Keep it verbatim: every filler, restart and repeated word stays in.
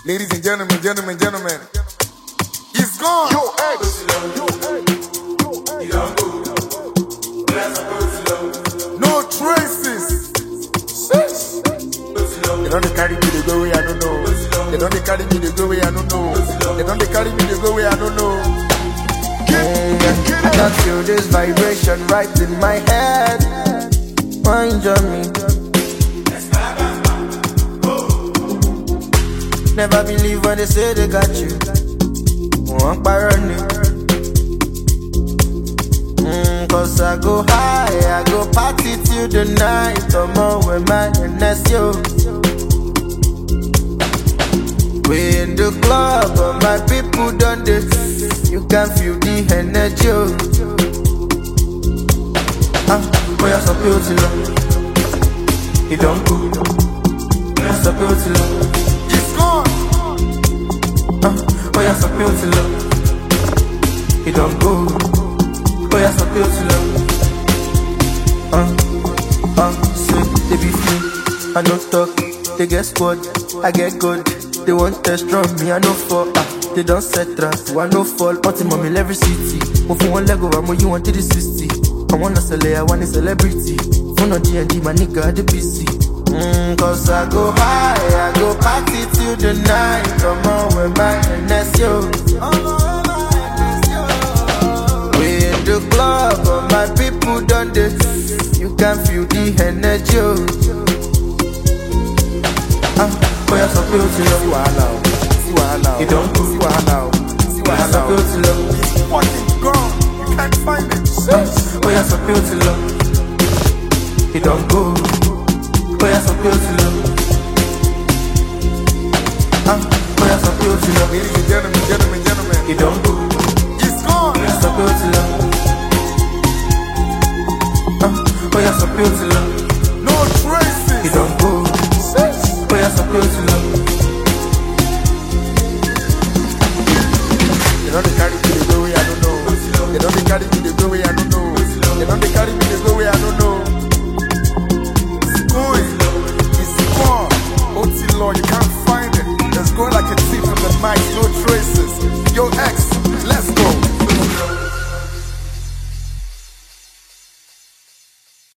Ladies and gentlemen, gentlemen, gentlemen, he's gone. Yo, X. No traces. They don't carry me to go where I don't know. They don't carry me to go where I don't know. They don't carry me to go where I don't know. I can feel this vibration right in my head. Mind on me. Never believe when they say they got you. One by running. Mm, Cause I go high, I go party till the night. Come on with my N S yo. We in the club, but my people done this. You can feel the energy. Ah, boy, you're so beautiful. You don't go. You're so beautiful. He's gone. Ah, boy, you're so beautiful. You don't go. Boy, you're so beautiful. Ah, ah, say they be free. I no talk. They get squad. I get good. They want test from me. I no fall. Ah. They don't set traps, so I no fall. Party mom in every city. Move from one leg over, more you want to the sixty. I wanna sell it, I want a celebrity. Phone on G and D, my nigga at the P C. Mm, Cause I go high, I go party till the night. Come on with my N S yo. We in the club, but my people done this. You can feel the energy. Ah, boy, you're so beautiful. Wow. You don't go. See what now? See what You're so beautiful. He's fucking gone. You can't find him. Oh, you're so beautiful. You don't go. Oh, you're so beautiful. Ah, oh, you're so beautiful. Ladies and gentlemen, gentlemen, gentlemen, You don't go. he's gone. You're so beautiful. Ah, oh, you're so beautiful. No traces. You don't go. Oh, you're so beautiful. They don't carry me to go where I don't know. They don't carry me to go where I don't know. They don't carry me to go where I don't know. It's going. It's gone. O T Law, you can't find it. It's going like a thief in the night. No traces. Yo, X.